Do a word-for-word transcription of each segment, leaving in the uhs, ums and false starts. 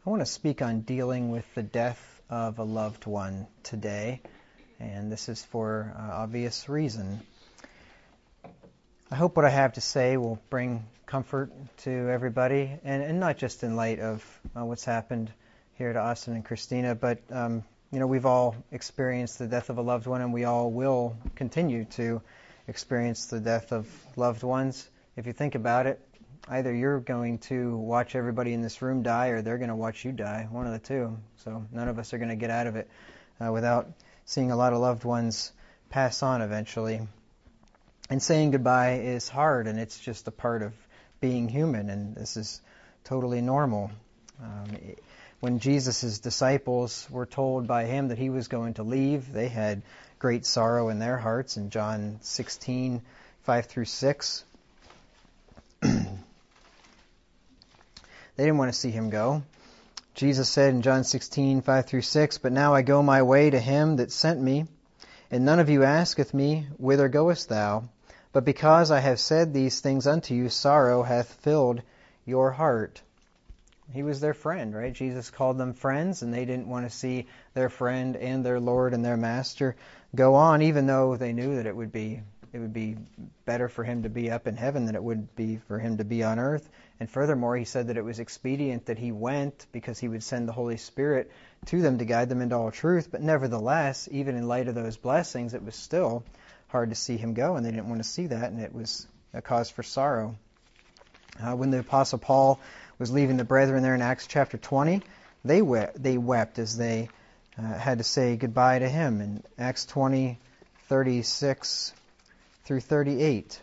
I want to speak on dealing with the death of a loved one today, and this is for uh, obvious reason. I hope what I have to say will bring comfort to everybody, and, and not just in light of uh, what's happened here to Austin and Christina, but um, you know, we've all experienced the death of a loved one, and we all will continue to experience the death of loved ones. If you think about it, either you're going to watch everybody in this room die, or they're going to watch you die, one of the two. So none of us are going to get out of it uh, without seeing a lot of loved ones pass on eventually. And saying goodbye is hard, and it's just a part of being human, and this is totally normal. Um, when Jesus' disciples were told by him that he was going to leave, they had great sorrow in their hearts in John sixteen, five through six. They didn't want to see him go. Jesus said in John sixteen, five through six, "But now I go my way to him that sent me, and none of you asketh me, Whither goest thou? But because I have said these things unto you, sorrow hath filled your heart." He was their friend, right? Jesus called them friends, and they didn't want to see their friend and their Lord and their Master go on, even though they knew that it would be it would be better for him to be up in heaven than it would be for him to be on earth. And furthermore, he said that it was expedient that he went because he would send the Holy Spirit to them to guide them into all truth. But nevertheless, even in light of those blessings, it was still hard to see him go, and they didn't want to see that, and it was a cause for sorrow. Uh, when the Apostle Paul was leaving the brethren there in Acts chapter twenty, they wept, they wept as they uh, had to say goodbye to him in Acts twenty, thirty-six through thirty-eight.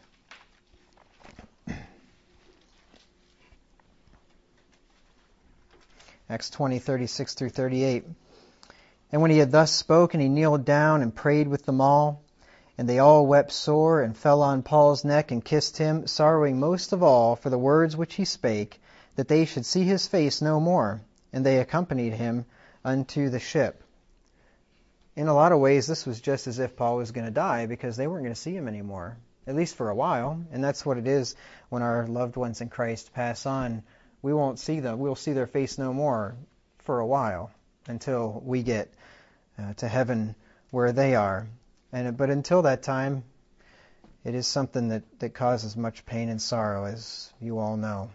Acts twenty, thirty-six through thirty-eight. "And when he had thus spoken, he kneeled down and prayed with them all. And they all wept sore, and fell on Paul's neck, and kissed him, sorrowing most of all for the words which he spake, that they should see his face no more. And they accompanied him unto the ship." In a lot of ways, this was just as if Paul was going to die, because they weren't going to see him anymore, at least for a while. And that's what it is when our loved ones in Christ pass on. We won't see them. We'll see their face no more for a while, until we get uh, to heaven where they are. And but until that time, it is something that, that causes much pain and sorrow, as you all know.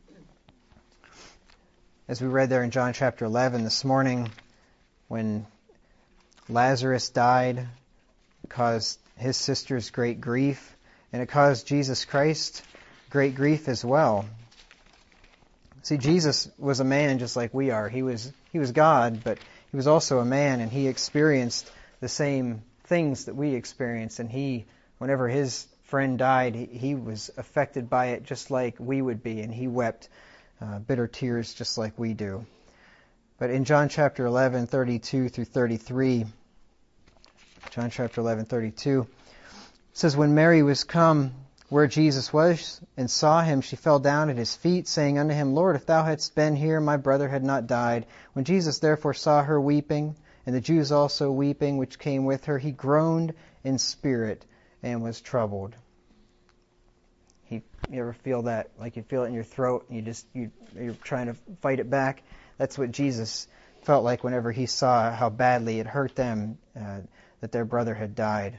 As we read there in John chapter eleven this morning, when Lazarus died, it caused his sisters great grief, and it caused Jesus Christ great grief as well. See, Jesus was a man just like we are. He was he was God, but he was also a man, and he experienced the same things that we experienced. And he, whenever his friend died, he, he was affected by it just like we would be, and he wept uh, bitter tears just like we do. But in John chapter eleven, thirty-two through thirty-three, John chapter eleven, thirty-two, it says, "When Mary was come where Jesus was, and saw him, she fell down at his feet, saying unto him, Lord, if thou hadst been here, my brother had not died. When Jesus therefore saw her weeping, and the Jews also weeping, which came with her, he groaned in spirit, and was troubled." He, you ever feel that? Like you feel it in your throat, and you just, you, you're trying to fight it back? That's what Jesus felt like whenever he saw how badly it hurt them uh, that their brother had died.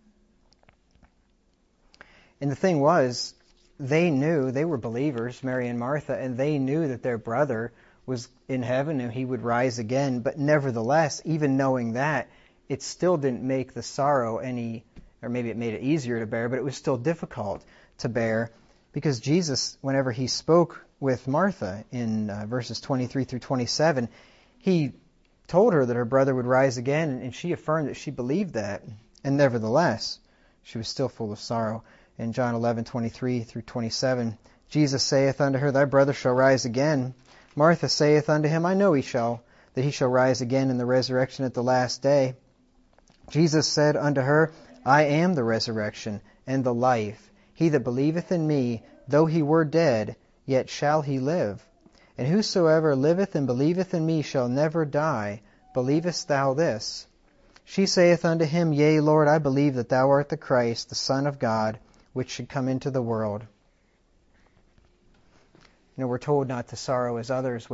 And the thing was, they knew, they were believers, Mary and Martha, and they knew that their brother was in heaven and he would rise again. But nevertheless, even knowing that, it still didn't make the sorrow any, or maybe it made it easier to bear, but it was still difficult to bear, because Jesus, whenever he spoke with Martha in uh, verses twenty-three through twenty-seven, he told her that her brother would rise again, and she affirmed that she believed that. And nevertheless, she was still full of sorrow. In John eleven, twenty-three through twenty-seven, Jesus saith unto her, Thy brother shall rise again. Martha saith unto him, I know he shall, that he shall rise again in the resurrection at the last day. Jesus said unto her, I am the resurrection and the life. He that believeth in me, though he were dead, yet shall he live. And whosoever liveth and believeth in me shall never die. Believest thou this? She saith unto him, Yea, Lord, I believe that thou art the Christ, the Son of God, which should come into the world. You know, we're told not to sorrow as others which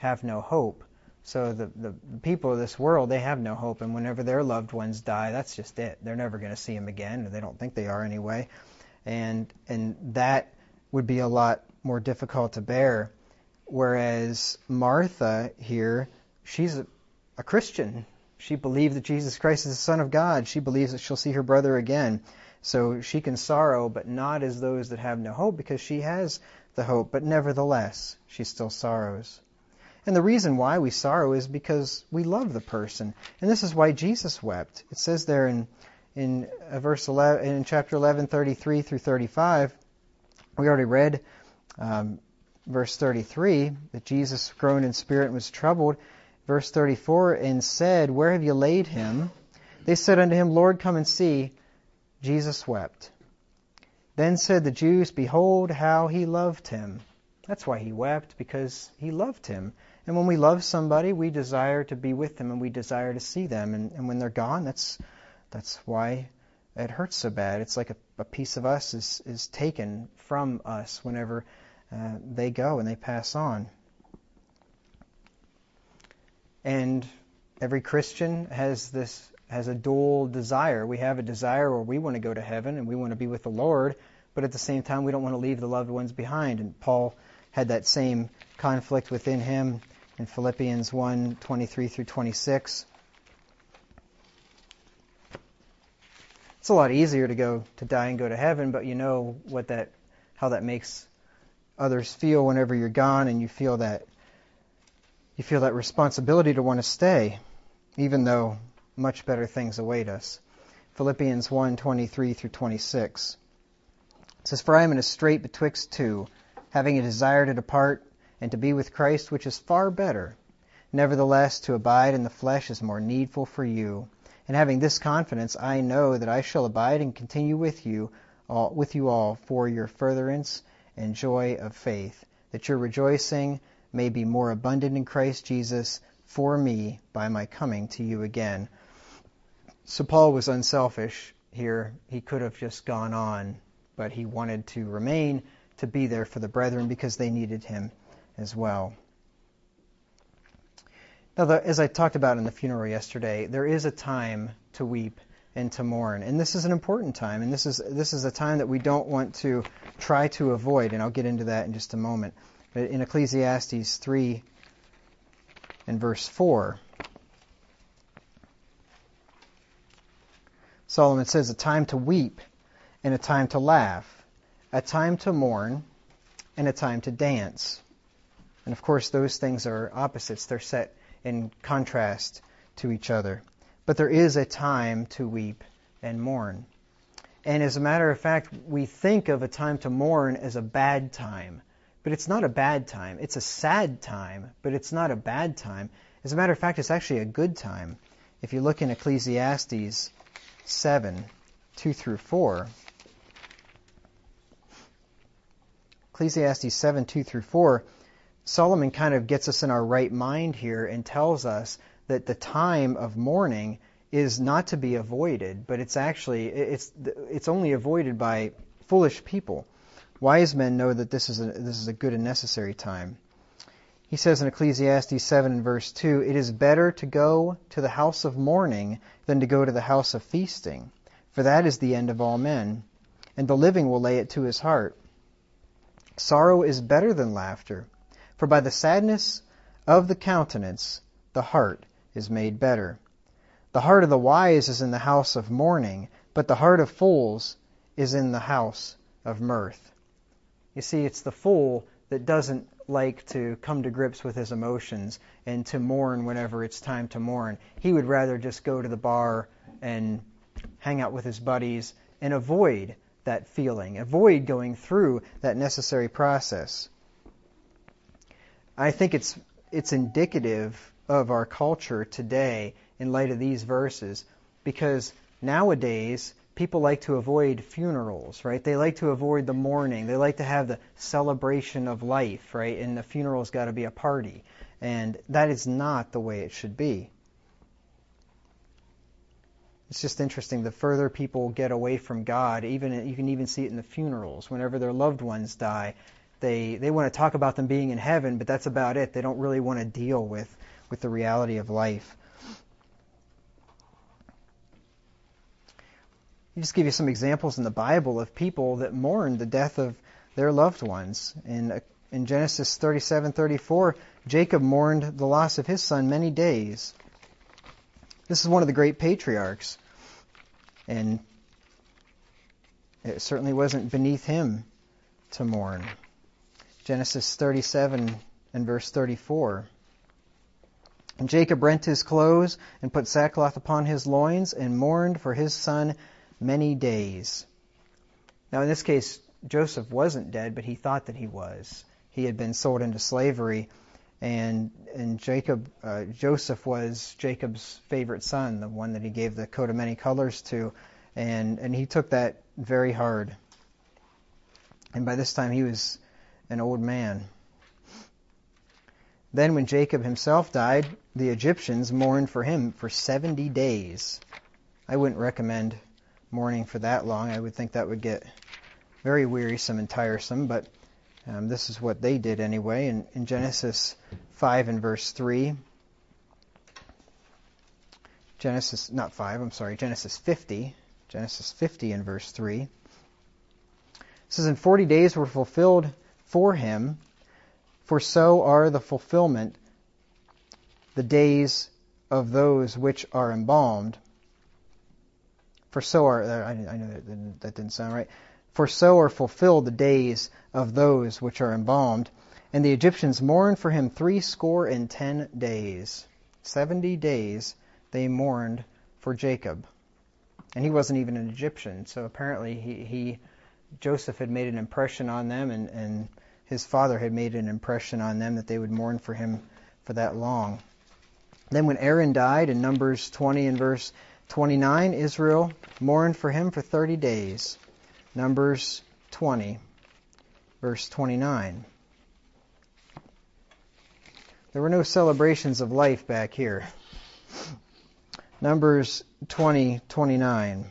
have no hope. So the, the people of this world, they have no hope, and whenever their loved ones die, that's just it. They're never going to see them again, or they don't think they are anyway. And and that would be a lot more difficult to bear. Whereas Martha here, she's a, a Christian. She believed that Jesus Christ is the Son of God. She believes that she'll see her brother again. So she can sorrow, but not as those that have no hope, because she has the hope. But nevertheless, she still sorrows. And the reason why we sorrow is because we love the person. And this is why Jesus wept. It says there in in uh, verse eleven, in chapter eleven, thirty-three through thirty-five, we already read um, verse thirty-three, that Jesus groaned in spirit and was troubled. Verse thirty-four, and said, Where have you laid him? They said unto him, Lord, come and see. Jesus wept. Then said the Jews, Behold how he loved him. That's why he wept, because he loved him. And when we love somebody, we desire to be with them, and we desire to see them. And, and when they're gone, that's that's why it hurts so bad. It's like a, a piece of us is, is taken from us whenever uh, they go and they pass on. And every Christian has this has a dual desire. We have a desire where we want to go to heaven and we want to be with the Lord, but at the same time we don't want to leave the loved ones behind. And Paul had that same conflict within him in Philippians one, twenty-three through twenty-six. It's a lot easier to go to die and go to heaven, but you know what that how that makes others feel whenever you're gone, and you feel that you feel that responsibility to want to stay, even though much better things await us. Philippians one, twenty-three through twenty-six. It says, For I am in a strait betwixt two, having a desire to depart and to be with Christ, which is far better. Nevertheless, to abide in the flesh is more needful for you. And having this confidence, I know that I shall abide and continue with you, all, with you all, for your furtherance and joy of faith, that your rejoicing may be more abundant in Christ Jesus for me by my coming to you again. So Paul was unselfish here. He could have just gone on, but he wanted to remain, to be there for the brethren, because they needed him as well. Now, the, as I talked about in the funeral yesterday, there is a time to weep and to mourn, and this is an important time, and this is this is a time that we don't want to try to avoid, and I'll get into that in just a moment. But in Ecclesiastes three and verse four, Solomon says, a time to weep and a time to laugh, a time to mourn and a time to dance. And of course, those things are opposites. They're set in contrast to each other. But there is a time to weep and mourn. And as a matter of fact, we think of a time to mourn as a bad time. But it's not a bad time. It's a sad time, but it's not a bad time. As a matter of fact, it's actually a good time. If you look in Ecclesiastes seven, two through four, Ecclesiastes seven, two through four, Solomon kind of gets us in our right mind here and tells us that the time of mourning is not to be avoided, but it's actually, it's it's only avoided by foolish people. Wise men know that this is a, this is a good and necessary time. He says in Ecclesiastes seven and verse two, It is better to go to the house of mourning than to go to the house of feasting, for that is the end of all men, and the living will lay it to his heart. Sorrow is better than laughter, for by the sadness of the countenance the heart is made better. The heart of the wise is in the house of mourning, but the heart of fools is in the house of mirth. You see, it's the fool that doesn't like to come to grips with his emotions and to mourn whenever it's time to mourn. He would rather just go to the bar and hang out with his buddies and avoid that feeling, avoid going through that necessary process. I think it's it's indicative of our culture today in light of these verses, because nowadays people like to avoid funerals, right? They like to avoid the mourning. They like to have the celebration of life, right? And the funeral's got to be a party. And that is not the way it should be. It's just interesting. The further people get away from God, even you can even see it in the funerals. Whenever their loved ones die, They they want to talk about them being in heaven, but that's about it. They don't really want to deal with, with the reality of life. I'll just give you some examples in the Bible of people that mourned the death of their loved ones. In, in Genesis thirty-seven thirty-four, Jacob mourned the loss of his son many days. This is one of the great patriarchs, and it certainly wasn't beneath him to mourn. Genesis thirty-seven and verse thirty-four. And Jacob rent his clothes and put sackcloth upon his loins and mourned for his son many days. Now in this case, Joseph wasn't dead, but he thought that he was. He had been sold into slavery, and and Jacob, uh, Joseph was Jacob's favorite son, the one that he gave the coat of many colors to, and and he took that very hard. And by this time he was an old man. Then when Jacob himself died, the Egyptians mourned for him for seventy days. I wouldn't recommend mourning for that long. I would think that would get very wearisome and tiresome, but um, this is what they did anyway. In, in Genesis five and verse three, Genesis, not five, I'm sorry, Genesis fifty, Genesis fifty and verse three, it says, "And forty days were fulfilled for him, for so are the fulfillment the days of those which are embalmed." For so are, I, I know that didn't, that didn't sound right. For so are fulfilled the days of those which are embalmed. And the Egyptians mourned for him three score and ten days. Seventy days they mourned for Jacob. And he wasn't even an Egyptian, so apparently he, he Joseph had made an impression on them, and, and his father had made an impression on them that they would mourn for him for that long. Then when Aaron died, in Numbers twenty and verse twenty-nine, Israel mourned for him for thirty days. Numbers twenty, verse twenty-nine. There were no celebrations of life back here. Numbers twenty, twenty-nine.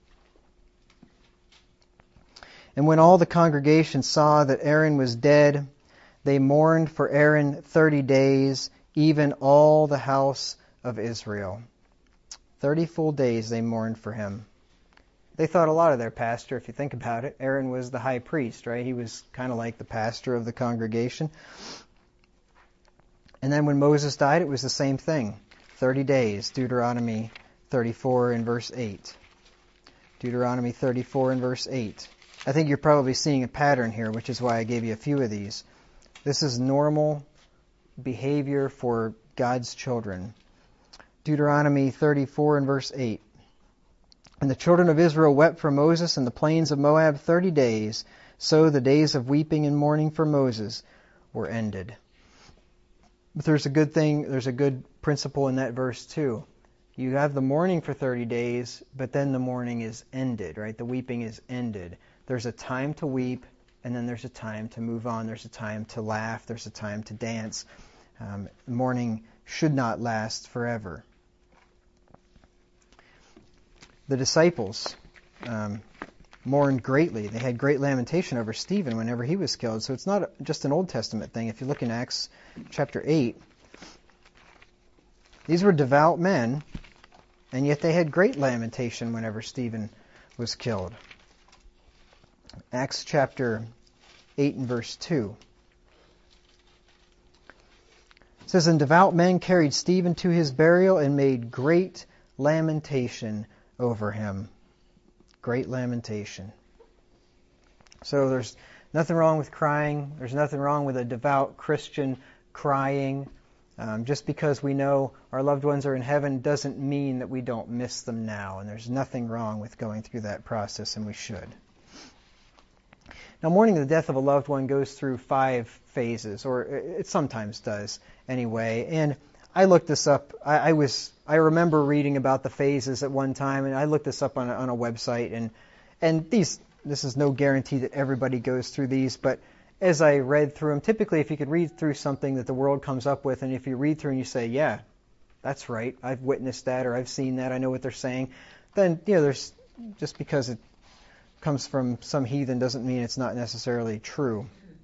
"And when all the congregation saw that Aaron was dead, they mourned for Aaron thirty days, even all the house of Israel." Thirty full days they mourned for him. They thought a lot of their pastor, if you think about it. Aaron was the high priest, right? He was kind of like the pastor of the congregation. And then when Moses died, it was the same thing. Thirty days, Deuteronomy thirty-four and verse eight. Deuteronomy thirty-four and verse eight. I think you're probably seeing a pattern here, which is why I gave you a few of these. This is normal behavior for God's children. Deuteronomy thirty-four and verse eight. "And the children of Israel wept for Moses in the plains of Moab thirty days. So the days of weeping and mourning for Moses were ended." But there's a good thing, there's a good principle in that verse too. You have the mourning for thirty days, but then the mourning is ended, right? The weeping is ended. There's a time to weep, and then there's a time to move on. There's a time to laugh. There's a time to dance. Um, mourning should not last forever. The disciples um, mourned greatly. They had great lamentation over Stephen whenever he was killed. So it's not just an Old Testament thing. If you look in Acts chapter eight, these were devout men, and yet they had great lamentation whenever Stephen was killed. Acts chapter eight and verse two. It says, "And devout men carried Stephen to his burial and made great lamentation over him." Great lamentation. So there's nothing wrong with crying. There's nothing wrong with a devout Christian crying. Um, just because we know our loved ones are in heaven doesn't mean that we don't miss them now. And there's nothing wrong with going through that process, and we should. Now, mourning the death of a loved one goes through five phases, or it sometimes does anyway. And I looked this up. I, I was I remember reading about the phases at one time, and I looked this up on a, on a website. And and these this is no guarantee that everybody goes through these, but as I read through them, typically if you could read through something that the world comes up with, and if you read through and you say, yeah, that's right, I've witnessed that, or I've seen that, I know what they're saying, then you know there's just because it comes from some heathen doesn't mean it's not necessarily true.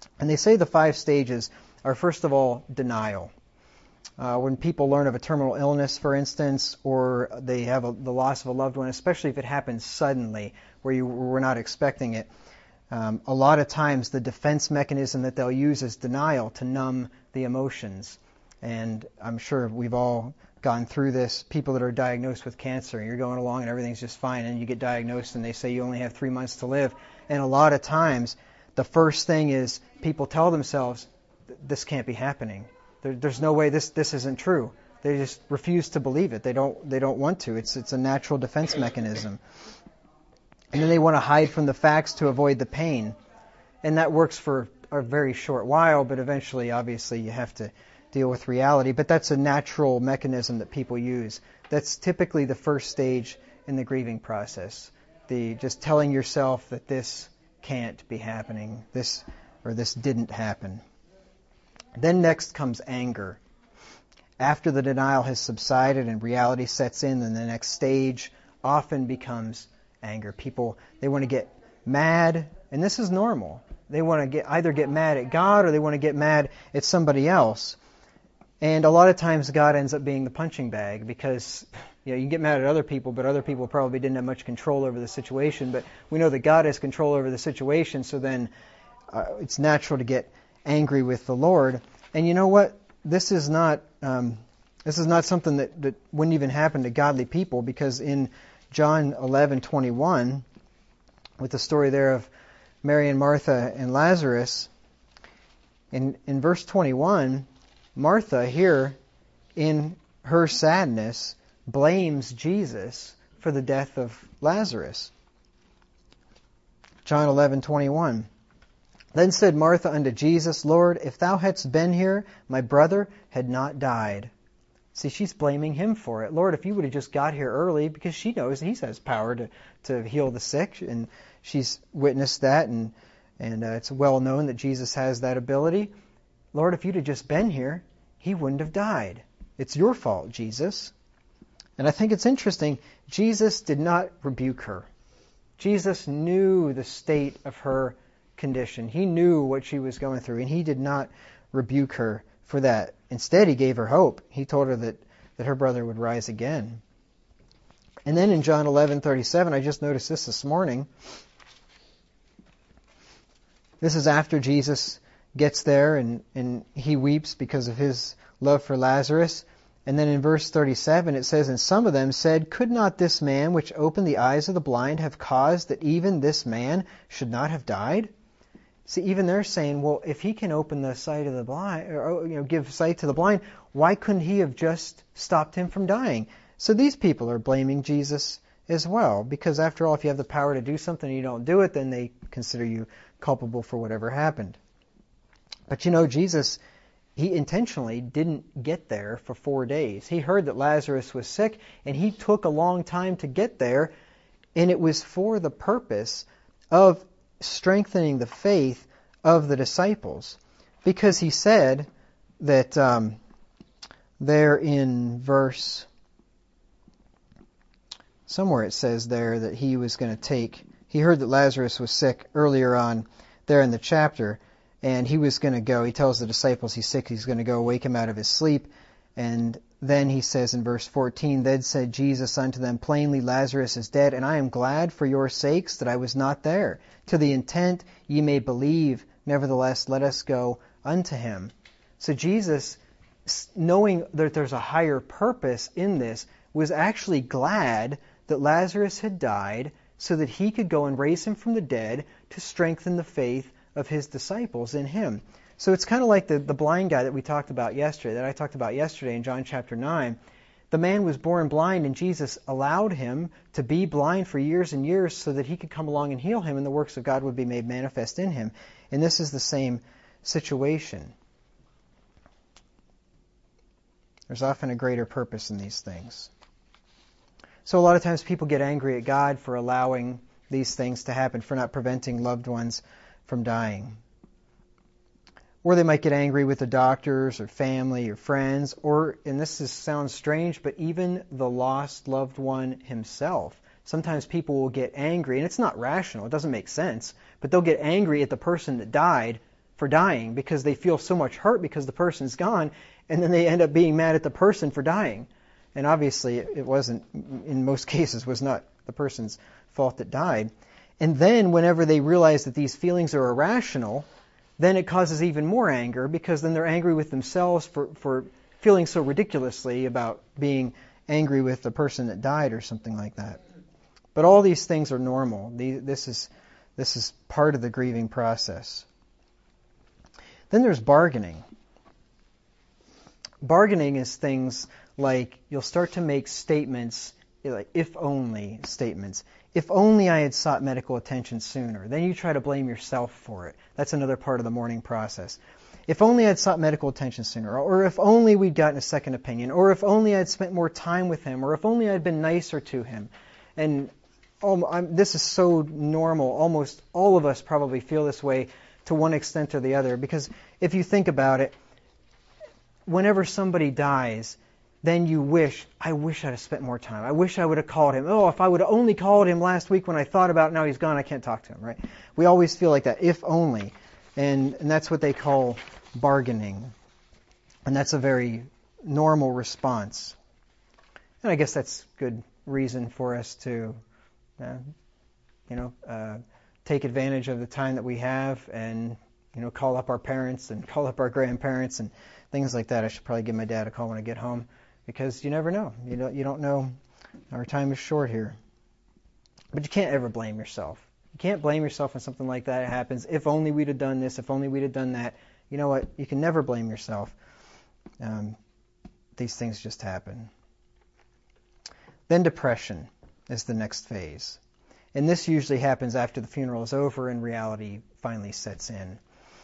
And they say the five stages are, first of all, denial. Uh, when people learn of a terminal illness, for instance, or they have a, the loss of a loved one, especially if it happens suddenly, where you were not expecting it, um, a lot of times the defense mechanism that they'll use is denial to numb the emotions. And I'm sure we've all gone through this. People that are diagnosed with cancer, and you're going along and everything's just fine, and you get diagnosed and they say you only have three months to live. And a lot of times, the first thing is people tell themselves, this can't be happening. There, there's no way this this isn't true. They just refuse to believe it. They don't they don't want to. It's it's a natural defense mechanism. And then they want to hide from the facts to avoid the pain. And that works for a very short while, but eventually, obviously, you have to deal with reality. But that's a natural mechanism that people use. That's typically the first stage in the grieving process. The just telling yourself that this can't be happening, this or this didn't happen. Then next comes anger. After the denial has subsided and reality sets in, then the next stage often becomes anger. People, they want to get mad, and this is normal. They want to get either get mad at God or they want to get mad at somebody else. And a lot of times God ends up being the punching bag because, you know, you can get mad at other people, but other people probably didn't have much control over the situation. But we know that God has control over the situation, so then uh, it's natural to get angry with the Lord. And you know what? This is not um, this is not something that, that wouldn't even happen to godly people, because in John eleven twenty-one, with the story there of Mary and Martha and Lazarus, in in verse twenty-one, Martha here, in her sadness, blames Jesus for the death of Lazarus. John eleven twenty-one. Then said Martha unto Jesus, Lord, if thou hadst been here, my brother had not died. See, she's blaming him for it. Lord, if you would have just got here early, because she knows he has power to, to heal the sick, and she's witnessed that, and, and uh, it's well known that Jesus has that ability. Lord, if you'd have just been here, he wouldn't have died. It's your fault, Jesus. And I think it's interesting, Jesus did not rebuke her. Jesus knew the state of her condition. He knew what she was going through, and he did not rebuke her for that. Instead, he gave her hope. He told her that, that her brother would rise again. And then in John eleven thirty-seven, I just noticed this this morning. This is after Jesus gets there, and, and he weeps because of his love for Lazarus. And then in verse thirty-seven it says, And some of them said, Could not this man which opened the eyes of the blind have caused that even this man should not have died? See, even they're saying, well, if he can open the sight of the blind, or you know, give sight to the blind, why couldn't he have just stopped him from dying? So these people are blaming Jesus as well, because after all, if you have the power to do something and you don't do it, then they consider you culpable for whatever happened. But you know, Jesus, he intentionally didn't get there for four days. He heard that Lazarus was sick, and he took a long time to get there, and it was for the purpose of strengthening the faith of the disciples. Because he said that um, there in verse, somewhere it says there that he was going to take, he heard that Lazarus was sick earlier on there in the chapter, and he was going to go, he tells the disciples he's sick, he's going to go wake him out of his sleep. And then he says in verse fourteen, Then said Jesus unto them, Plainly Lazarus is dead, and I am glad for your sakes that I was not there, to the intent ye may believe. Nevertheless, let us go unto him. So Jesus, knowing that there's a higher purpose in this, was actually glad that Lazarus had died so that he could go and raise him from the dead to strengthen the faith of his disciples in him. So it's kind of like the, the blind guy that we talked about yesterday, that I talked about yesterday in John chapter nine. The man was born blind, and Jesus allowed him to be blind for years and years so that he could come along and heal him, and the works of God would be made manifest in him. And this is the same situation. There's often a greater purpose in these things. So a lot of times people get angry at God for allowing these things to happen, for not preventing loved ones from dying. Or they might get angry with the doctors or family or friends, or, and this is, sounds strange, but even the lost loved one himself. Sometimes people will get angry, and it's not rational, it doesn't make sense, but they'll get angry at the person that died for dying because they feel so much hurt because the person's gone, and then they end up being mad at the person for dying. And obviously it wasn't, in most cases, was not the person's fault that died. And then whenever they realize that these feelings are irrational, then it causes even more anger because then they're angry with themselves for, for feeling so ridiculously about being angry with the person that died or something like that. But all these things are normal. This is, this is part of the grieving process. Then there's bargaining. Bargaining is things like you'll start to make statements, like if only statements. If only I had sought medical attention sooner. Then you try to blame yourself for it. That's another part of the mourning process. If only I'd sought medical attention sooner, or if only we'd gotten a second opinion, or if only I'd spent more time with him, or if only I'd been nicer to him. And oh, I'm, this is so normal. Almost all of us probably feel this way to one extent or the other, because if you think about it, whenever somebody dies, then you wish, I wish I'd have spent more time. I wish I would have called him. Oh, if I would have only called him last week when I thought about it, now he's gone, I can't talk to him, right? We always feel like that, if only. And, and that's what they call bargaining. And that's a very normal response. And I guess that's good reason for us to, uh, you know, uh, take advantage of the time that we have and, you know, call up our parents and call up our grandparents and things like that. I should probably give my dad a call when I get home because you never know. You don't, you don't know. Our time is short here. But you can't ever blame yourself. You can't blame yourself when something like that happens. If only we'd have done this, if only we'd have done that. You know what? You can never blame yourself. Um, these things just happen. Then depression is the next phase. And this usually happens after the funeral is over and reality finally sets in.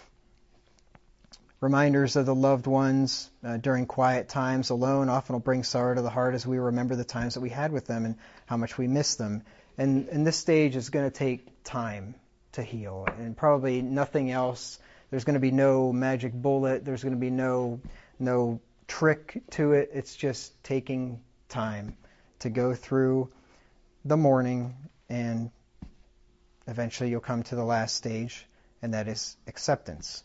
Reminders of the loved ones uh, during quiet times alone often will bring sorrow to the heart as we remember the times that we had with them and how much we miss them. And, and this stage is going to take time to heal, and probably nothing else. There's going to be no magic bullet. There's going to be no no trick to it. It's just taking time to go through the mourning, and eventually you'll come to the last stage, and that is acceptance.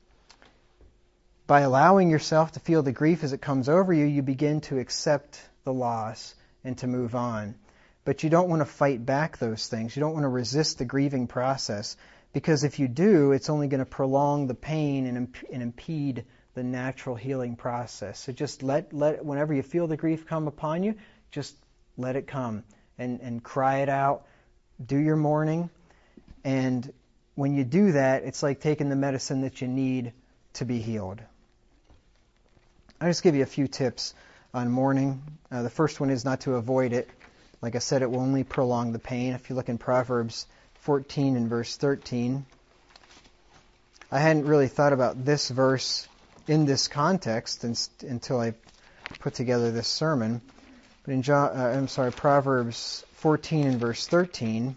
By allowing yourself to feel the grief as it comes over you, you begin to accept the loss and to move on. But you don't want to fight back those things. You don't want to resist the grieving process, because if you do, it's only going to prolong the pain and, imp- and impede the natural healing process. So just let, let, whenever you feel the grief come upon you, just let it come and, and cry it out. Do your mourning. And when you do that, it's like taking the medicine that you need to be healed. I'll just give you a few tips on mourning. Uh, the first one is not to avoid it. Like I said, it will only prolong the pain. If you look in Proverbs fourteen and verse thirteen, I hadn't really thought about this verse in this context until I put together this sermon. But in John, uh, I'm sorry, Proverbs fourteen and verse thirteen,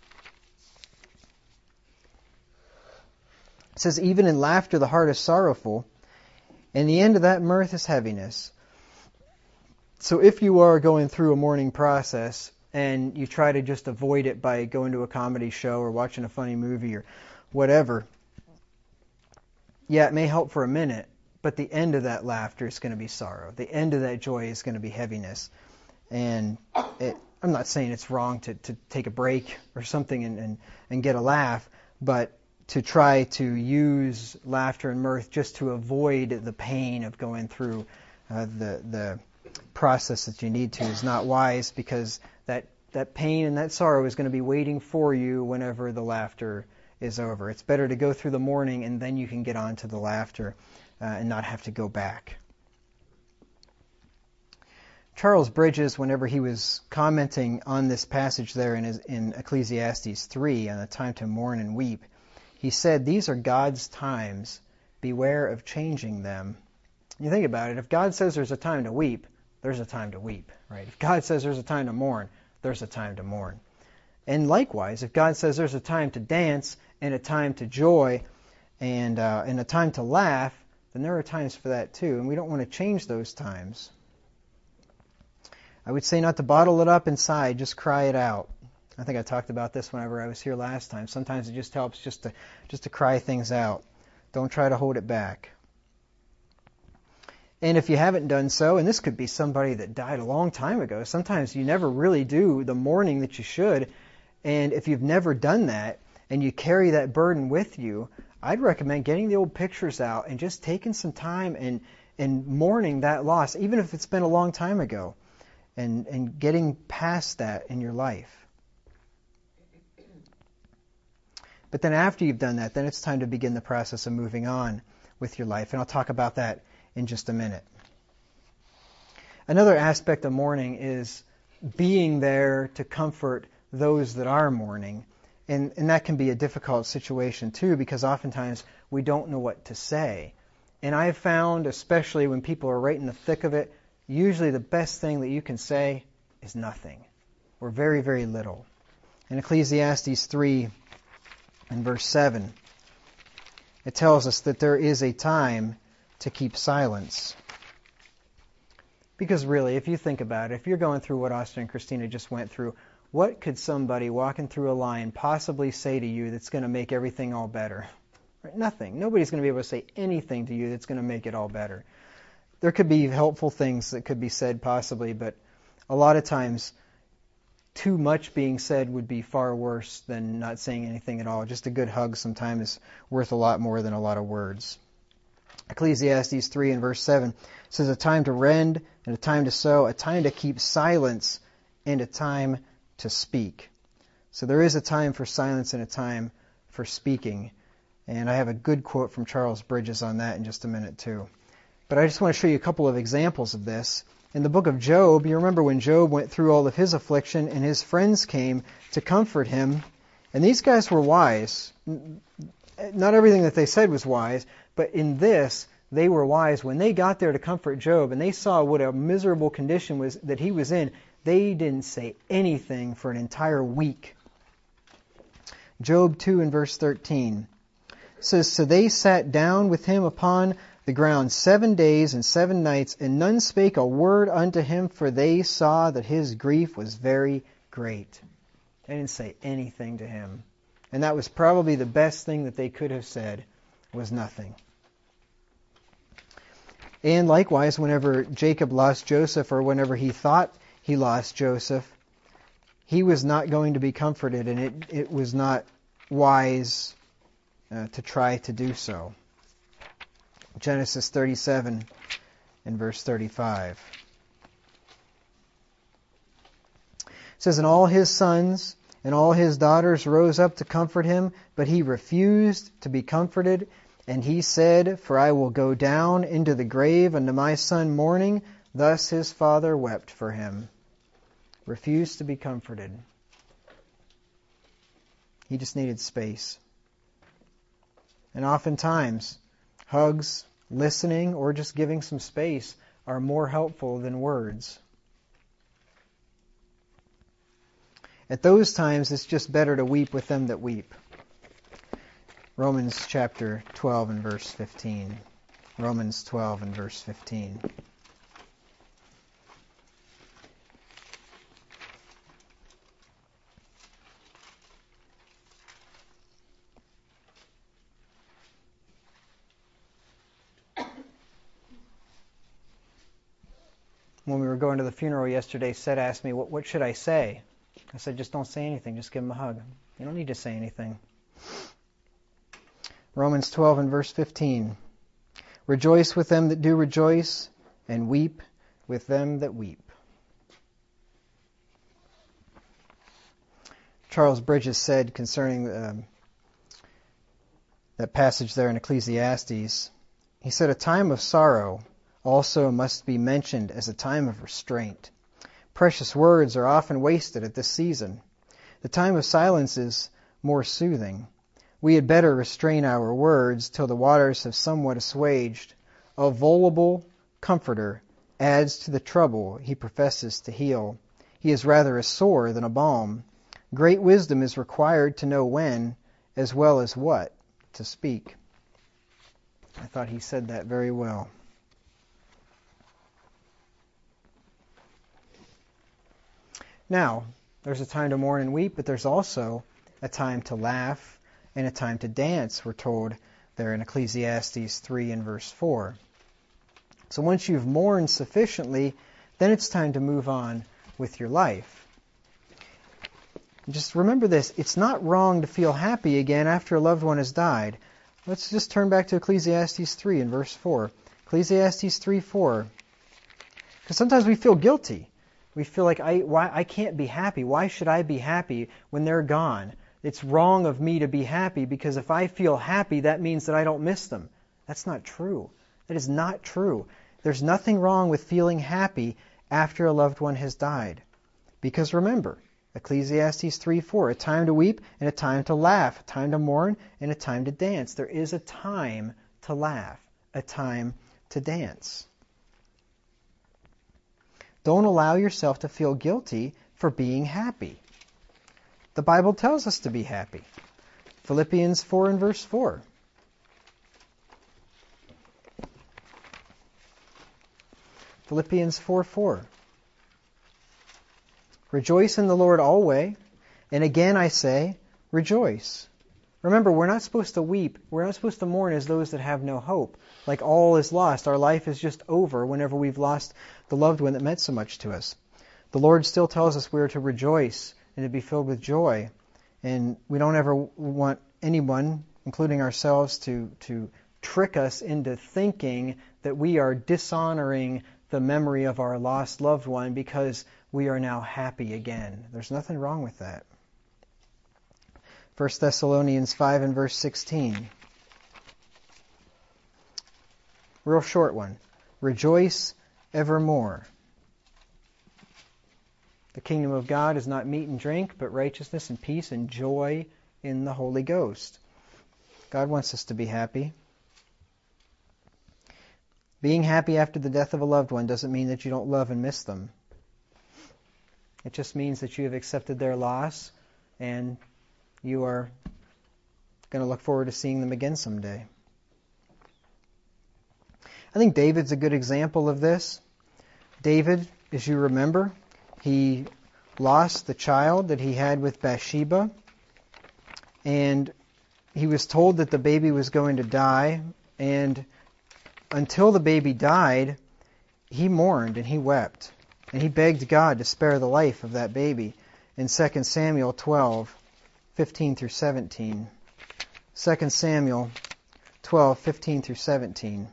it says, "Even in laughter the heart is sorrowful, and the end of that mirth is heaviness." So if you are going through a mourning process and you try to just avoid it by going to a comedy show or watching a funny movie or whatever, yeah, it may help for a minute, but the end of that laughter is going to be sorrow. The end of that joy is going to be heaviness. And it, I'm not saying it's wrong to, to take a break or something and, and, and get a laugh, but to try to use laughter and mirth just to avoid the pain of going through uh, the the process that you need to is not wise, because that, that pain and that sorrow is going to be waiting for you whenever the laughter is over. It's better to go through the mourning and then you can get on to the laughter uh, and not have to go back. Charles Bridges, whenever he was commenting on this passage there in, his, in Ecclesiastes three on the time to mourn and weep, he said, "These are God's times. Beware of changing them." You think about it. If God says there's a time to weep, there's a time to weep, right? If God says there's a time to mourn, there's a time to mourn. And likewise, if God says there's a time to dance and a time to joy and uh, and a time to laugh, then there are times for that too. And we don't want to change those times. I would say not to bottle it up inside, just cry it out. I think I talked about this whenever I was here last time. Sometimes it just helps just to just to cry things out. Don't try to hold it back. And if you haven't done so, and this could be somebody that died a long time ago, sometimes you never really do the mourning that you should. And if you've never done that and you carry that burden with you, I'd recommend getting the old pictures out and just taking some time and, and mourning that loss, even if it's been a long time ago, and, and getting past that in your life. But then after you've done that, then it's time to begin the process of moving on with your life. And I'll talk about that in just a minute. Another aspect of mourning is being there to comfort those that are mourning. And, and that can be a difficult situation too, because oftentimes we don't know what to say. And I've found, especially when people are right in the thick of it, usually the best thing that you can say is nothing, or very, very little. In Ecclesiastes three and verse seven, it tells us that there is a time to keep silence. Because really, if you think about it, if you're going through what Austin and Christina just went through, what could somebody walking through a line possibly say to you that's going to make everything all better? Right? Nothing. Nobody's going to be able to say anything to you that's going to make it all better. There could be helpful things that could be said possibly, but a lot of times too much being said would be far worse than not saying anything at all. Just a good hug sometimes is worth a lot more than a lot of words. Ecclesiastes three and verse seven says, a time to rend and a time to sow, a time to keep silence and a time to speak. So there is a time for silence and a time for speaking. And I have a good quote from Charles Bridges on that in just a minute too. But I just want to show you a couple of examples of this. In the book of Job, you remember when Job went through all of his affliction and his friends came to comfort him. And these guys were wise. Not everything that they said was wise, but in this, they were wise. When they got there to comfort Job and they saw what a miserable condition was that he was in, they didn't say anything for an entire week. Job two and verse thirteen says, so they sat down with him upon the ground seven days and seven nights, and none spake a word unto him, for they saw that his grief was very great. They didn't say anything to him. And that was probably the best thing that they could have said, was nothing. And likewise, whenever Jacob lost Joseph, or whenever he thought he lost Joseph, he was not going to be comforted, and it, it was not wise uh, to try to do so. Genesis thirty-seven and verse thirty-five. It says, and all his sons and all his daughters rose up to comfort him, but he refused to be comforted. And he said, for I will go down into the grave unto my son mourning. Thus his father wept for him. Refused to be comforted. He just needed space. And oftentimes, hugs, listening, or just giving some space are more helpful than words. At those times, it's just better to weep with them that weep. Romans chapter twelve and verse fifteen. Romans twelve and verse fifteen. When we were going to the funeral yesterday, Seth asked me, what, what should I say? I said, just don't say anything. Just give him a hug. You don't need to say anything. Romans twelve and verse fifteen. Rejoice with them that do rejoice, and weep with them that weep. Charles Bridges said concerning um, that passage there in Ecclesiastes, he said, a time of sorrow also must be mentioned as a time of restraint. Precious words are often wasted at this season. The time of silence is more soothing. We had better restrain our words till the waters have somewhat assuaged. A voluble comforter adds to the trouble he professes to heal. He is rather a sore than a balm. Great wisdom is required to know when, as well as what, to speak. I thought he said that very well. Now, there's a time to mourn and weep, but there's also a time to laugh and a time to dance, we're told there in Ecclesiastes three and verse four. So once you've mourned sufficiently, then it's time to move on with your life. Just remember this, it's not wrong to feel happy again after a loved one has died. Let's just turn back to Ecclesiastes three and verse four. Ecclesiastes three four. Because sometimes we feel guilty. We feel like, I, why, I can't be happy. Why should I be happy when they're gone? It's wrong of me to be happy because if I feel happy, that means that I don't miss them. That's not true. That is not true. There's nothing wrong with feeling happy after a loved one has died. Because remember, Ecclesiastes three four, a time to weep and a time to laugh, a time to mourn and a time to dance. There is a time to laugh, a time to dance. Don't allow yourself to feel guilty for being happy. The Bible tells us to be happy. Philippians four and verse four. Philippians four four. Rejoice in the Lord always, and again I say, rejoice. Remember, we're not supposed to weep. We're not supposed to mourn as those that have no hope. Like all is lost. Our life is just over whenever we've lost the loved one that meant so much to us. The Lord still tells us we're to rejoice and to be filled with joy. And we don't ever want anyone, including ourselves, to, to trick us into thinking that we are dishonoring the memory of our lost loved one because we are now happy again. There's nothing wrong with that. First Thessalonians five and verse sixteen. Real short one. Rejoice evermore. The kingdom of God is not meat and drink, but righteousness and peace and joy in the Holy Ghost. God wants us to be happy. Being happy after the death of a loved one doesn't mean that you don't love and miss them. It just means that you have accepted their loss and you are going to look forward to seeing them again someday. I think David's a good example of this. David, as you remember, he lost the child that he had with Bathsheba, and he was told that the baby was going to die, and until the baby died, he mourned and he wept, and he begged God to spare the life of that baby in Second Samuel twelve, fifteen through seventeen. Second Samuel twelve, fifteen through seventeen.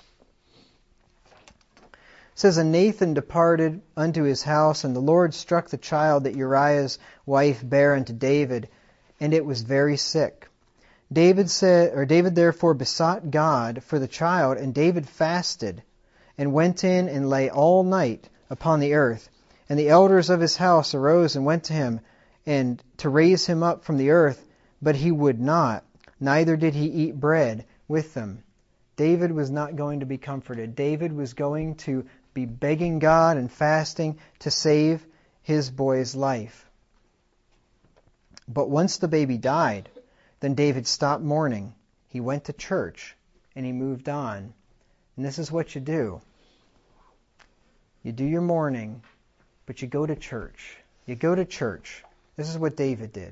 It says, And Nathan departed unto his house, and the Lord struck the child that Uriah's wife bare unto David, and it was very sick. David said, or David therefore besought God for the child, and David fasted, and went in and lay all night upon the earth. And the elders of his house arose and went to him, and to raise him up from the earth, but he would not, neither did he eat bread with them. David was not going to be comforted. David was going to be begging God and fasting to save his boy's life. But once the baby died, then David stopped mourning. He went to church and he moved on. And this is what you do. You do your mourning, but you go to church. You go to church. This is what David did.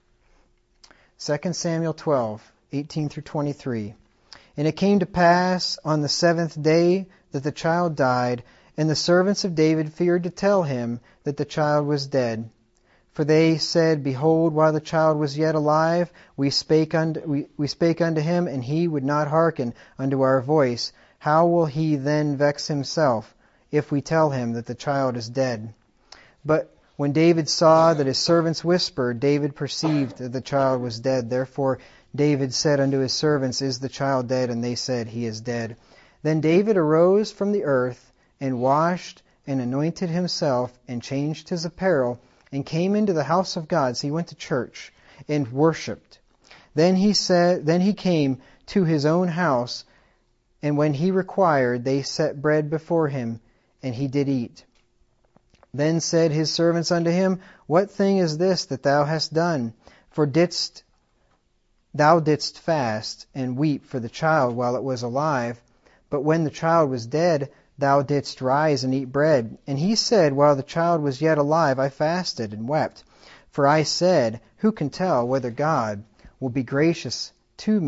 Second Samuel twelve, eighteen through twenty-three. And it came to pass on the seventh day that the child died, and the servants of David feared to tell him that the child was dead. For they said, Behold, while the child was yet alive, we spake unto, we, we spake unto him, and he would not hearken unto our voice. How will he then vex himself, if we tell him that the child is dead? But when David saw that his servants whispered, David perceived that the child was dead. Therefore David said unto his servants, Is the child dead? And they said, He is dead. Then David arose from the earth, and washed, and anointed himself, and changed his apparel, and came into the house of God. So he went to church, and worshipped. Then he said, then he came to his own house, and when he required, they set bread before him, and he did eat. Then said his servants unto him, What thing is this that thou hast done? For didst thou didst fast and weep for the child while it was alive, but when the child was dead, thou didst rise and eat bread. And he said, While the child was yet alive, I fasted and wept. For I said, Who can tell whether God will be gracious to me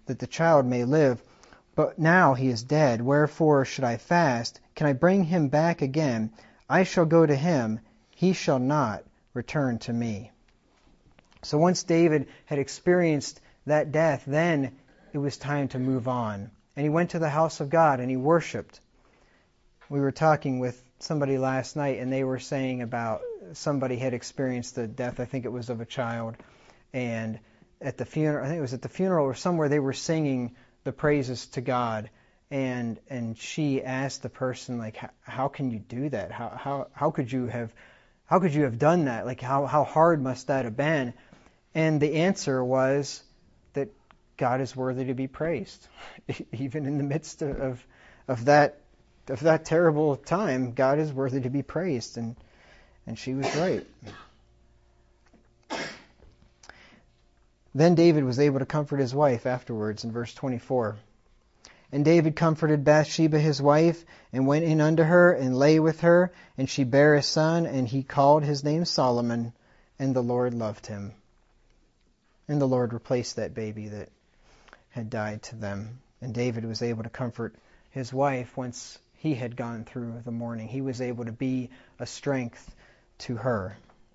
that the child may live. But now he is dead. Wherefore should I fast? Can I bring him back again? I shall go to him. He shall not return to me." So once David had experienced that death, then it was time to move on. And he went to the house of God and he worshiped. We were talking with somebody last night, and they were saying about somebody had experienced the death, I think it was of a child, and at the funeral, I think it was at the funeral or somewhere, they were singing the praises to God, and and she asked the person, like, how can you do that? How how how could you have how could you have done that? Like, how how hard must that have been? And the answer was that God is worthy to be praised, even in the midst of of that. Of that terrible time, God is worthy to be praised, and and she was right. Then David was able to comfort his wife afterwards in verse twenty-four. "And David comforted Bathsheba his wife, and went in unto her, and lay with her, and she bare a son, and he called his name Solomon, and the Lord loved him." And the Lord replaced that baby that had died to them. And David was able to comfort his wife once he had gone through the mourning. He was able to be a strength to her.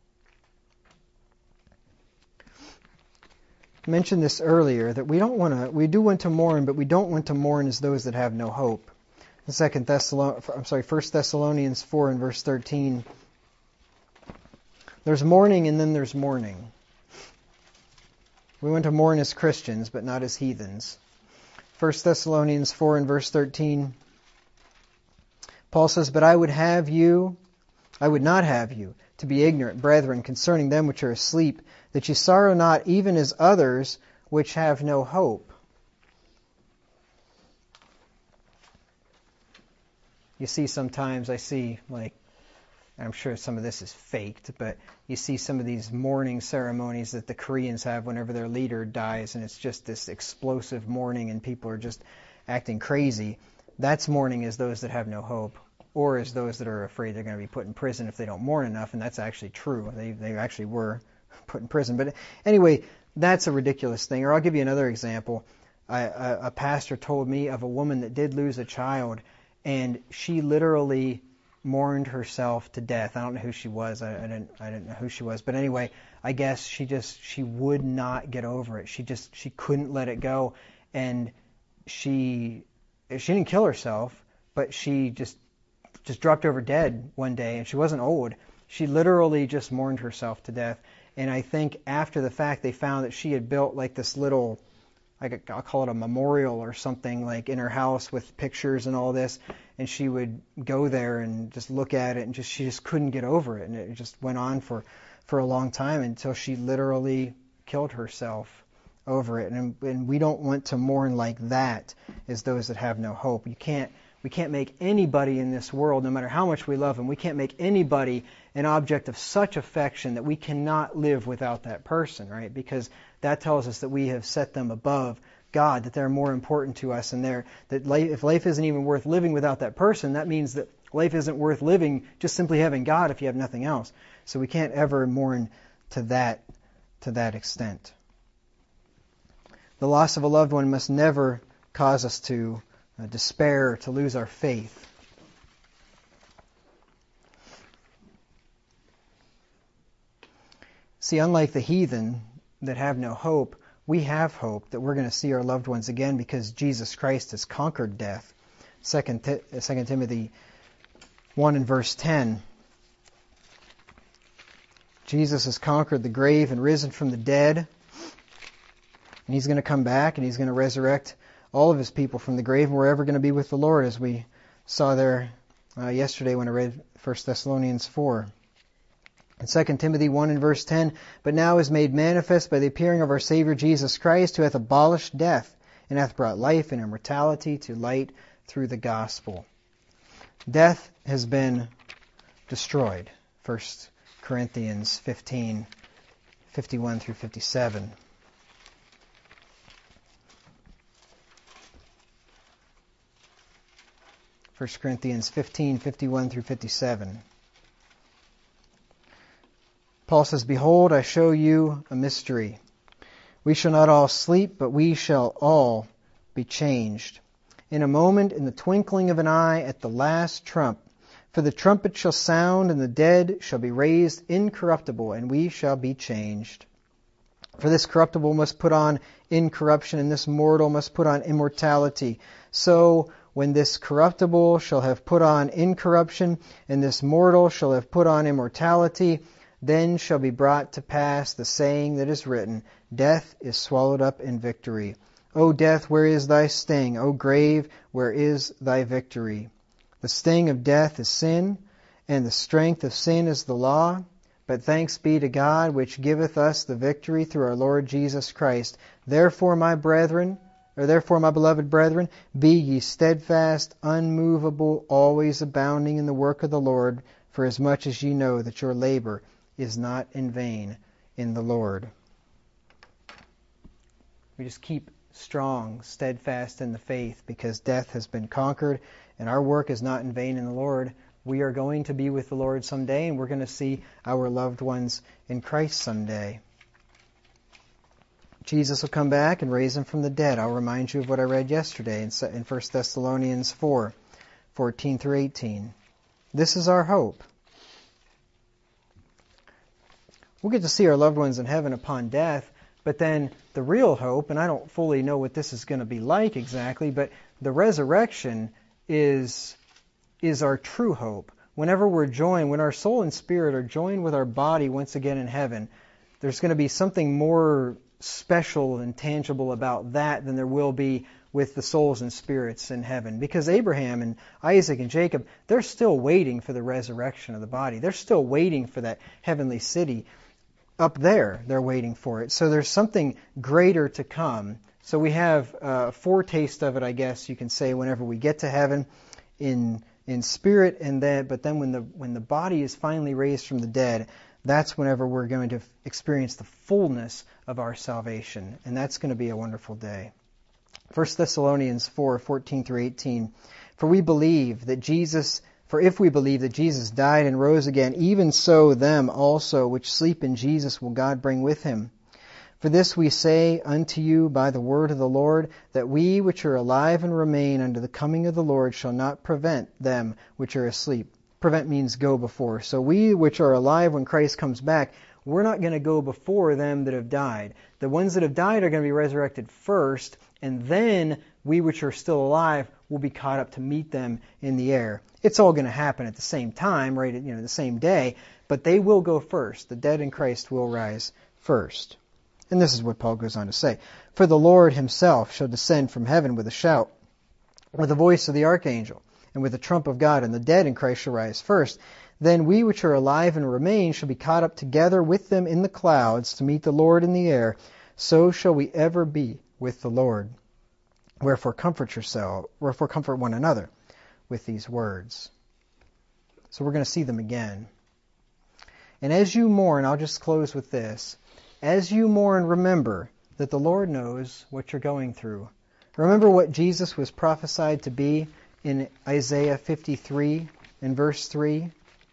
I mentioned this earlier, that we don't want to, we do want to mourn, but we don't want to mourn as those that have no hope. In Second Thessalonians, I'm sorry, First Thessalonians four and verse thirteen, there's mourning and then there's mourning. We want to mourn as Christians, but not as heathens. First Thessalonians four and verse thirteen, Paul says, "But I would have you, I would not have you, to be ignorant, brethren, concerning them which are asleep, that ye sorrow not, even as others which have no hope." You see, sometimes I see, like, I'm sure some of this is faked, but you see some of these mourning ceremonies that the Koreans have whenever their leader dies, and it's just this explosive mourning, and people are just acting crazy. That's mourning as those that have no hope, or as those that are afraid they're going to be put in prison if they don't mourn enough, and that's actually true. They they actually were put in prison. But anyway, that's a ridiculous thing. Or I'll give you another example. I, a, a pastor told me of a woman that did lose a child, and she literally mourned herself to death. I don't know who she was. I, I didn't I didn't know who she was. But anyway, I guess she just she would not get over it. She just she couldn't let it go, and she she didn't kill herself, but she just just dropped over dead one day, and she wasn't old. She literally just mourned herself to death. And I think after the fact, they found that she had built like this little, like a, I'll call it a memorial or something, like in her house with pictures and all this. And she would go there and just look at it, and just she just couldn't get over it. And it just went on for, for a long time until she literally killed herself over it. And, and we don't want to mourn like that as those that have no hope. You can't. We can't make anybody in this world, no matter how much we love them, we can't make anybody an object of such affection that we cannot live without that person, right? Because that tells us that we have set them above God, that they're more important to us, and they're, that life, if life isn't even worth living without that person, that means that life isn't worth living just simply having God if you have nothing else. So we can't ever mourn to that, to that extent. The loss of a loved one must never cause us to Uh, despair, to lose our faith. See, unlike the heathen that have no hope, we have hope that we're going to see our loved ones again because Jesus Christ has conquered death. Second Timothy one and verse ten. Jesus has conquered the grave and risen from the dead. And He's going to come back and He's going to resurrect all of His people from the grave, and we're ever going to be with the Lord, as we saw there uh, yesterday when I read First Thessalonians four. In Second Timothy one and verse ten, "But now is made manifest by the appearing of our Savior Jesus Christ, who hath abolished death, and hath brought life and immortality to light through the gospel." Death has been destroyed. First Corinthians fifteen, fifty-one through fifty-seven. First Corinthians fifteen, fifty-one through fifty-seven. Paul says, "Behold, I show you a mystery. We shall not all sleep, but we shall all be changed. In a moment, in the twinkling of an eye, at the last trump. For the trumpet shall sound, and the dead shall be raised incorruptible, and we shall be changed. For this corruptible must put on incorruption, and this mortal must put on immortality. So, when this corruptible shall have put on incorruption, and this mortal shall have put on immortality, then shall be brought to pass the saying that is written, Death is swallowed up in victory. O death, where is thy sting? O grave, where is thy victory? The sting of death is sin, and the strength of sin is the law. But thanks be to God, which giveth us the victory through our Lord Jesus Christ. Therefore, my brethren, or therefore, my beloved brethren, be ye steadfast, unmovable, always abounding in the work of the Lord, for as much as ye know that your labor is not in vain in the Lord. We just keep strong, steadfast in the faith, because death has been conquered, and our work is not in vain in the Lord. We are going to be with the Lord someday, and we're going to see our loved ones in Christ someday. Jesus will come back and raise them from the dead. I'll remind you of what I read yesterday in First Thessalonians four, fourteen through eighteen. This is our hope. We'll get to see our loved ones in heaven upon death, but then the real hope, and I don't fully know what this is going to be like exactly, but the resurrection is, is our true hope. Whenever we're joined, when our soul and spirit are joined with our body once again in heaven, there's going to be something more special and tangible about that than there will be with the souls and spirits in heaven. Because Abraham and Isaac and Jacob, they're still waiting for the resurrection of the body. They're still waiting for that heavenly city. Up there, they're waiting for it. So there's something greater to come. So we have a foretaste of it, I guess you can say, whenever we get to heaven in in spirit, and then but then when the when the body is finally raised from the dead, that's whenever we're going to experience the fullness of our salvation, and that's going to be a wonderful day. First Thessalonians four, fourteen through eighteen. For we believe that Jesus For if we believe that Jesus died and rose again, even so them also which sleep in Jesus will God bring with him. For this we say unto you by the word of the Lord, that we which are alive and remain unto the coming of the Lord shall not prevent them which are asleep. Prevent means go before. So we which are alive when Christ comes back, we're not going to go before them that have died. The ones that have died are going to be resurrected first, and then we which are still alive will be caught up to meet them in the air. It's all going to happen at the same time, right? You know, the same day, but they will go first. The dead in Christ will rise first. And this is what Paul goes on to say. For the Lord himself shall descend from heaven with a shout, with the voice of the archangel, and with the trump of God, and the dead in Christ shall rise first. Then we which are alive and remain shall be caught up together with them in the clouds to meet the Lord in the air. So shall we ever be with the Lord. Wherefore comfort yourself, wherefore comfort one another with these words. So we're going to see them again. And as you mourn, I'll just close with this. As you mourn, remember that the Lord knows what you're going through. Remember what Jesus was prophesied to be in Isaiah fifty-three in verse three.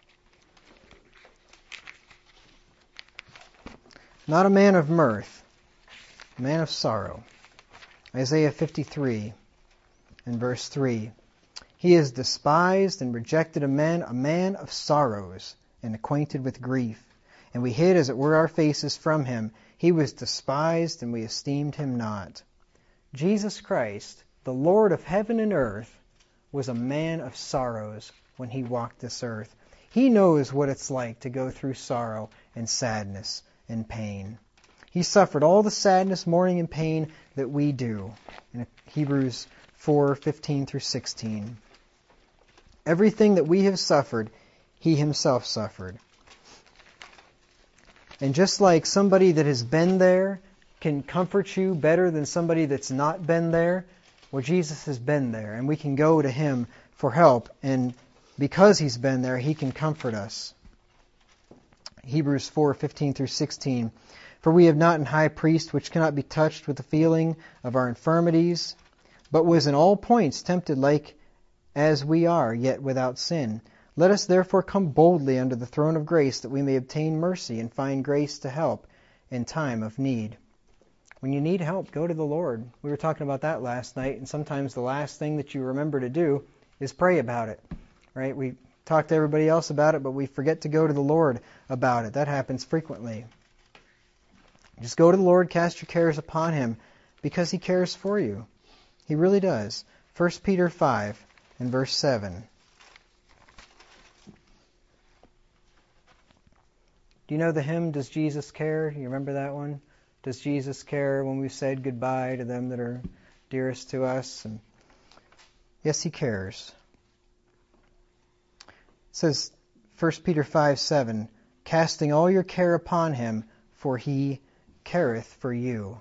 Not a man of mirth, a man of sorrow. Isaiah fifty-three in verse three. He is despised and rejected of men, a man of sorrows and acquainted with grief. And we hid, as it were, our faces from him. He was despised, and we esteemed him not. Jesus Christ, the Lord of heaven and earth, was a man of sorrows when he walked this earth. He knows what it's like to go through sorrow and sadness and pain. He suffered all the sadness, mourning, and pain that we do. In Hebrews four, fifteen through sixteen. Everything that we have suffered, he himself suffered. And just like somebody that has been there can comfort you better than somebody that's not been there, well, Jesus has been there, and we can go to him for help. And because he's been there, he can comfort us. Hebrews four, fifteen through sixteen. For we have not an high priest which cannot be touched with the feeling of our infirmities, but was in all points tempted like as we are, yet without sin. Let us therefore come boldly under the throne of grace, that we may obtain mercy and find grace to help in time of need. When you need help, go to the Lord. We were talking about that last night, and sometimes the last thing that you remember to do is pray about it, right? We talk to everybody else about it, but we forget to go to the Lord about it. That happens frequently. Just go to the Lord, cast your cares upon Him, because He cares for you. He really does. First Peter five and verse seven. Do you know the hymn, Does Jesus Care? You remember that one? Does Jesus care when we've said goodbye to them that are dearest to us? And yes, He cares. It says, First Peter five seven, casting all your care upon Him, for He careth for you.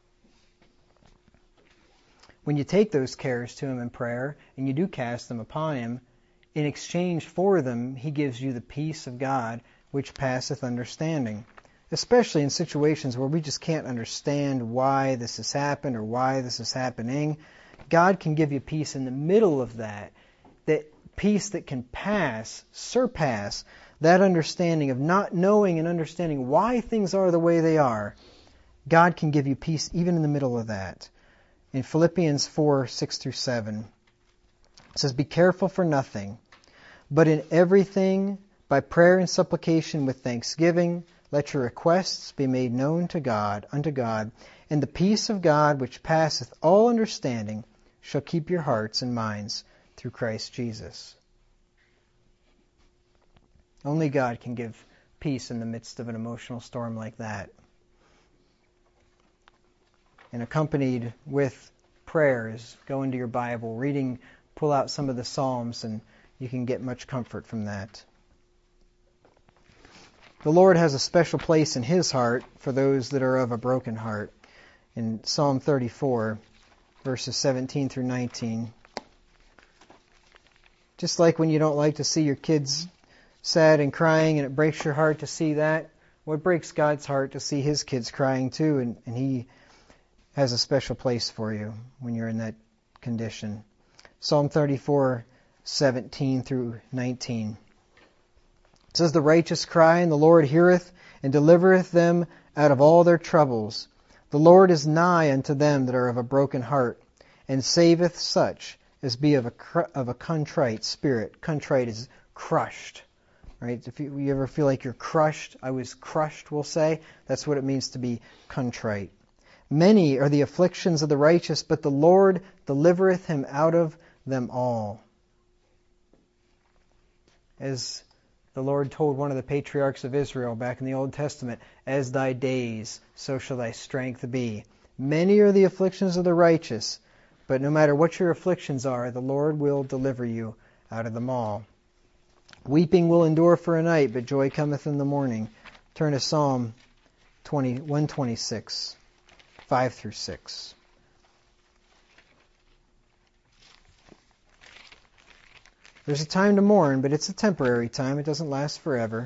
When you take those cares to Him in prayer, and you do cast them upon Him, in exchange for them, He gives you the peace of God, which passeth understanding. Especially in situations where we just can't understand why this has happened or why this is happening. God can give you peace in the middle of that. That peace that can pass, surpass that understanding of not knowing and understanding why things are the way they are. God can give you peace even in the middle of that. In Philippians four, six through seven, it says, Be careful for nothing, but in everything, by prayer and supplication with thanksgiving, let your requests be made known to God, unto God, and the peace of God, which passeth all understanding, shall keep your hearts and minds through Christ Jesus. Only God can give peace in the midst of an emotional storm like that. And accompanied with prayers, go into your Bible, reading, pull out some of the Psalms, and you can get much comfort from that. The Lord has a special place in His heart for those that are of a broken heart. In Psalm thirty-four, verses seventeen through nineteen. Just like when you don't like to see your kids sad and crying, and it breaks your heart to see that, well, it breaks God's heart to see His kids crying too, and, and He has a special place for you when you're in that condition. Psalm thirty-four, seventeen through nineteen. It says, The righteous cry, and the Lord heareth, and delivereth them out of all their troubles. The Lord is nigh unto them that are of a broken heart, and saveth such as be of a of a contrite spirit. Contrite is crushed, right? If you, you ever feel like you're crushed, I was crushed, we'll say. That's what it means to be contrite. Many are the afflictions of the righteous, but the Lord delivereth him out of them all. As the Lord told one of the patriarchs of Israel back in the Old Testament, As thy days, so shall thy strength be. Many are the afflictions of the righteous, but no matter what your afflictions are, the Lord will deliver you out of them all. Weeping will endure for a night, but joy cometh in the morning. Turn to Psalm one twenty-six, five through six. There's a time to mourn, but it's a temporary time. It doesn't last forever.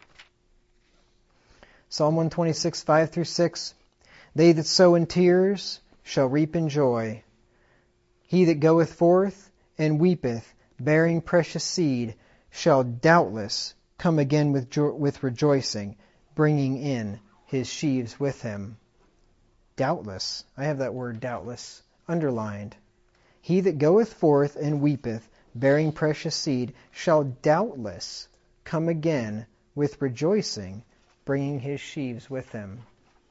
Psalm one twenty-six, five through six. They that sow in tears shall reap in joy. He that goeth forth and weepeth, bearing precious seed, shall doubtless come again with jo- with rejoicing, bringing in his sheaves with him. Doubtless. I have that word doubtless underlined. He that goeth forth and weepeth, bearing precious seed, shall doubtless come again with rejoicing, bringing his sheaves with him.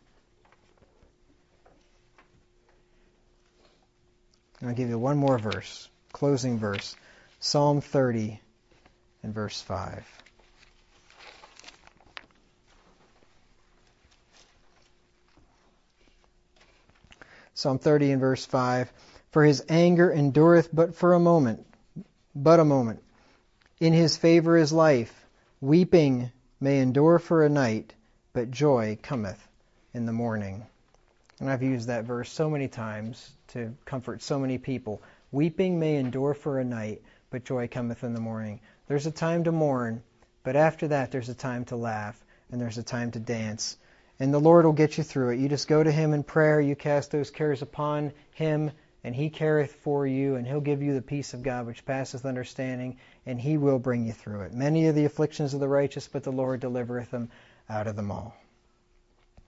I'll give you one more verse, closing verse, Psalm thirty and verse five. Psalm thirty and verse five. For his anger endureth but for a moment, but a moment. In his favor is life. Weeping may endure for a night, but joy cometh in the morning. And I've used that verse so many times to comfort so many people. Weeping may endure for a night, but joy cometh in the morning. There's a time to mourn, but after that there's a time to laugh, and there's a time to dance. And the Lord will get you through it. You just go to Him in prayer, you cast those cares upon Him, and He careth for you, and He'll give you the peace of God which passeth understanding, and He will bring you through it. Many are the afflictions of the righteous, but the Lord delivereth them out of them all.